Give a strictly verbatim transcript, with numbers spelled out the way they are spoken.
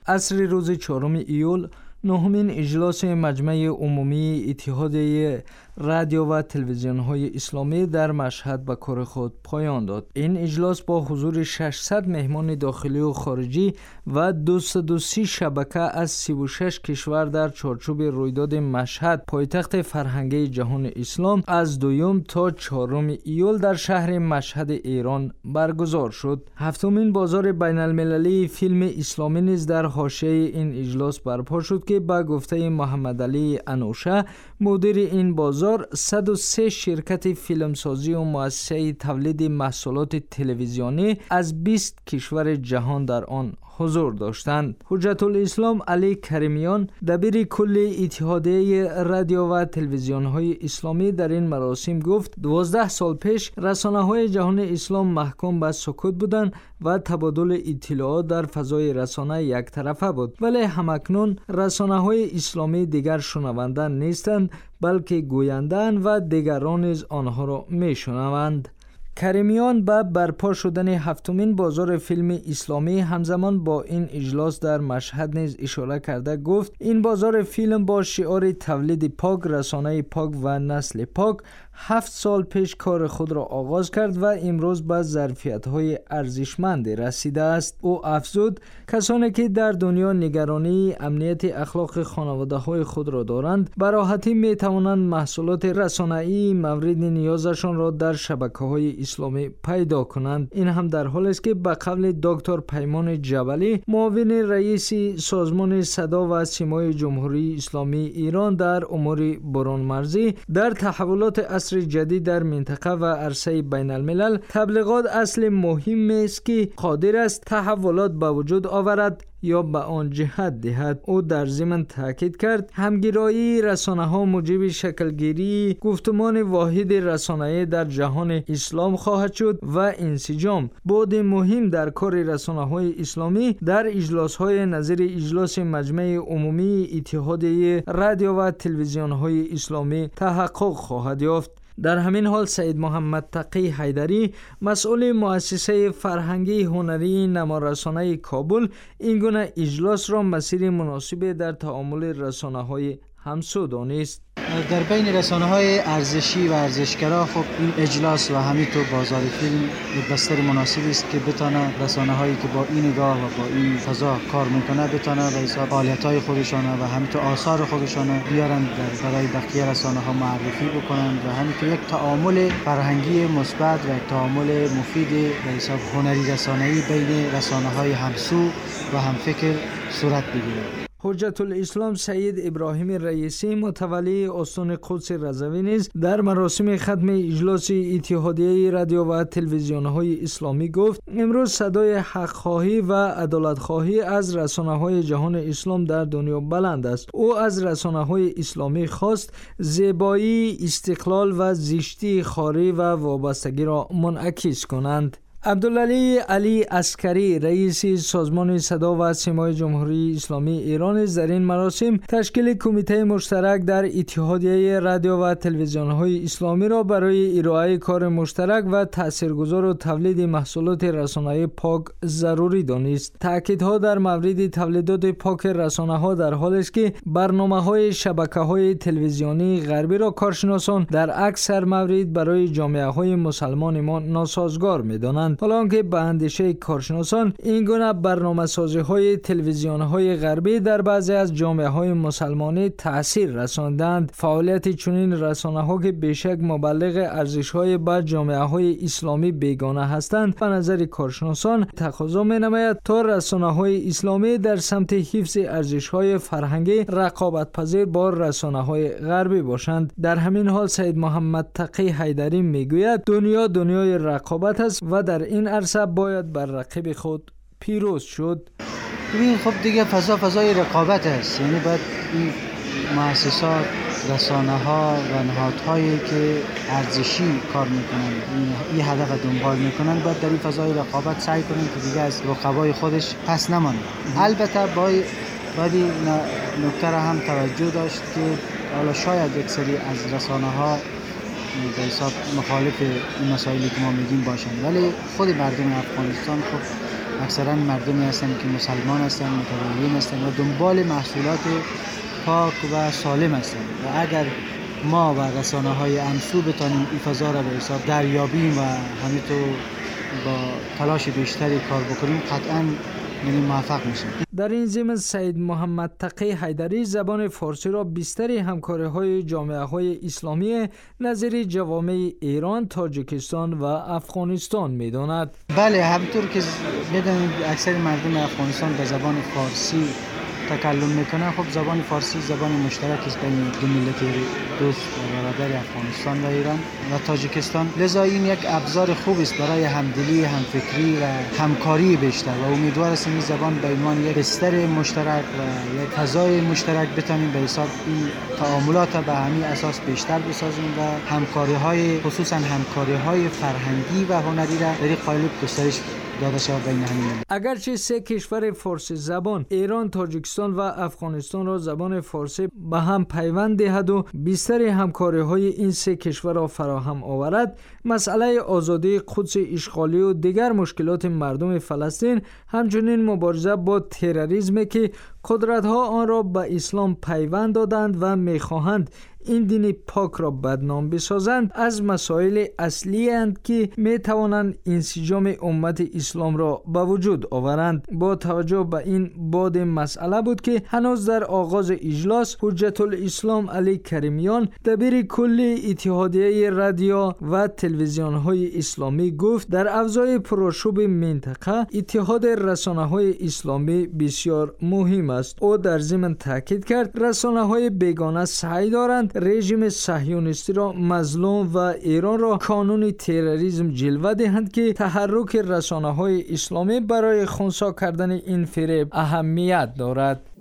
عصر روز چهارم ایول نهمین اجلاس مجمع عمومی اتحادیه رادیو و تلویزیون های اسلامی در مشهد به کار خود پایان داد. این اجلاس با حضور ششصد مهمان داخلی و خارجی و دویست و سی شبکه از سی و شش کشور در چارچوب رویداد مشهد پایتخت فرهنگی جهان اسلام از دوم تا چهارم ایول در شهر مشهد ایران برگزار شد. هفتمین بازار بین المللی فیلم اسلامی نیز در حاشیه این اجلاس برپا شد که با گفته محمد علی انوشه مدیر این بازار صد و سه شرکت فیلمسازی و مؤسسه تولید محصولات تلویزیونی از بیست کشور جهان در آن حضور داشتند. حجت الاسلام علی کریمیان دبیر کل اتحادیه رادیو و تلویزیون های اسلامی در این مراسم گفت دوازده سال پیش رسانه های جهان اسلام محکوم به سکوت بودند و تبادل اطلاعات در فضای رسانه یک طرفه بود، ولی همکنون رسانه های اسلامی دیگر شنونده نیستند بلکه گویندند و دیگران از آنها را می شنوند. کریمیان با برپا شدن هفتمین بازار فیلم اسلامی همزمان با این اجلاس در مشهد نیز اشاره کرده گفت این بازار فیلم با شعار تولید پاک، رسانه پاک و نسل پاک هفت سال پیش کار خود را آغاز کرد و امروز به ظرفیت‌های ارزشمند رسیده است. او افزود کسانی که در دنیا نگرانی امنیت اخلاق خانواده‌های خود را دارند به راحتی می‌توانند محصولات رسانه‌ای مورد نیازشان را در شبکه‌های اسلامی پیدا کنند. این هم در حالی است که به قول دکتر پیمان جبلی معاون رئیس سازمان صدا و سیمای جمهوری اسلامی ایران در امور برون‌مرزی در تحولات عصر جدید در منطقه و عرصه بین الملل تبلیغات اصل مهم است که قادر است تحولات به وجود آورد یا به آن جهت دهد. او در ضمن تاکید کرد همگرایی رسانه ها موجب شکلگیری گفتمان واحد رسانه‌ای در جهان اسلام خواهد شد و انسجام بود مهم در کار رسانه های اسلامی در اجلاس های نظیر اجلاس مجمع عمومی اتحادیه رادیو و تلویزیون های اسلامی تحقق خواهد یافت. در همین حال سید محمد تقی حیدری مسئول مؤسسه فرهنگی هنری نمارسانه کابل این گونه اجلاس را مسیر مناسب در تعامل رسانه‌های همسو دانست. در بین رسانه‌های ارزشی و ارزشگرا خب این اجلاس و همینطور بازار فیلم یک بستر مناسبی است که بتونه رسانه‌هایی که با این نگاه و با این فضا کار میکنه بتونه به حساب فعالیت‌های خودشان و همینطور آثار خودشان بیارن در برای بقیه رسانه‌ها معرفی بکنن و همینطور یک تعامل فرهنگی مثبت و یک تعامل مفید به حساب هنری رسانه‌ای بین رسانه‌های همسو و همفکر صورت بگیره. حجت الاسلام سید ابراهیم رئیسی متولی استان قدس رضوی نیز در مراسم ختم اجلاس اتحادیه رادیو و تلویزیون های اسلامی گفت امروز صدای حق خواهی و عدالت خواهی از رسانه های جهان اسلام در دنیا بلند است. او از رسانه های اسلامی خواست زیبایی، استقلال و زیشتی خاری و وابستگی را منعکس کنند. عبدالعلی علی عسکری رئیس سازمان صدا و سیمای جمهوری اسلامی ایران در این مراسم تشکیل کمیته مشترک در اتحادیه رادیو و تلویزیون های اسلامی را برای ارائه کار مشترک و تاثیرگذار و تولید محصولات رسانه‌ای پاک ضروری دانست. تاکیدها در مورد تولیدات پاک رسانه‌ها در حالی است که برنامه‌های شبکه‌های تلویزیونی غربی را کارشناسان در اکثر موارد برای جامعه‌های مسلمان ما ناسازگار می‌دانند. حالا که به اندیشه کارشناسان این گونه برنامه‌سازی های تلویزیون های غربی در بعضی از جامعه های مسلمانی تأثیر رساندند، فعالیت چنین رسانه ها که بیشک مبلغ ارزش های با جامعه های اسلامی بیگانه هستند به نظر کارشناسان تقاضا می نماید تا رسانه های اسلامی در سمت حفظ ارزش های فرهنگی رقابت پذیر با رسانه های غربی باشند. در همین حال سید محمد تقی حیدری میگوید دنیا دنیای رقابت است و در این عرصه باید بر رقیب خود پیروز شد. ببین خب دیگه فضا فضای رقابت است، یعنی باید این مؤسسات، رسانه‌ها و نهادهایی که ارزشی کار میکنن این هدف دنبال میکنن باید در این فضای رقابت سعی کنن که دیگه از رقبای خودش پس نمانه. البته باید باید نکته را هم توجه داشت که حالا شاید یک سری از رسانه‌ها به حساب مخالف این مسائلی که ما میگیم باشن، ولی خود مردم افغانستان خب اکثرا مردمی هستند که مسلمان هستند، متدین هستند و دنبال محصولات پاک و سالم هستند و اگر ما و رسانه های امسو بتانیم این فضا را به حساب دریابیم و همینطور با تلاش بیشتری کار بکنیم قطعاً یعنی موفق میشیم. در این ضمن سید محمد تقی حیدری زبان فارسی را بیشتر همکاری‌های جامعه‌های اسلامی نظیر جوامع ایران، تاجیکستان و افغانستان می‌داند. بله، همونطور که می‌دونید اکثر مردم افغانستان به زبان فارسی تکلم میکنه. خب زبان فارسی زبان مشترک است بین دو ملت دوست و برادر افغانستان و ایران و تاجیکستان، لذا این یک ابزار خوب است برای همدلی، همفکری و همکاری بیشتر و امیدوار هستم این زبان به عنوان یک بستر مشترک و یک فضای مشترک بتونیم به حساب این تعاملات به همین اساس بیشتر بسازیم و همکاری‌های خصوصا همکاری‌های فرهنگی و هنری را در این قالب گسترش داده شود بین همین. اگرچه سه کشور فارسی زبان ایران، تاجیکستان و افغانستان را زبان فارسی به هم پیوند دهد و بیشتر همکاری‌های این سه کشور را فراهم آورد، مسئله آزادی قدس اشغالی و دیگر مشکلات مردم فلسطین همچنین مبارزه با تروریسم که قدرت‌ها آن را به اسلام پیوند دادند و می‌خواهند این دین پاک را بدنام بسازند از مسائل اصلی اند که می توانند انسجام امت اسلام را به وجود آورند. با توجه به این بعد مسئله بود که هنوز در آغاز اجلاس حجت الاسلام علی کریمیان دبیر کل اتحادیه رادیو و تلویزیون های اسلامی گفت در افزای پرآشوب منطقه اتحاد رسانه های اسلامی بسیار مهم است. او در ضمن تاکید کرد رسانه های بیگانه سعی دارند رژیم صهیونیستی را مظلوم و ایران را کانون تروریسم جلوه دهند که تحرک رسانه‌های اسلامی برای خنثی کردن این فریب اهمیت دارد.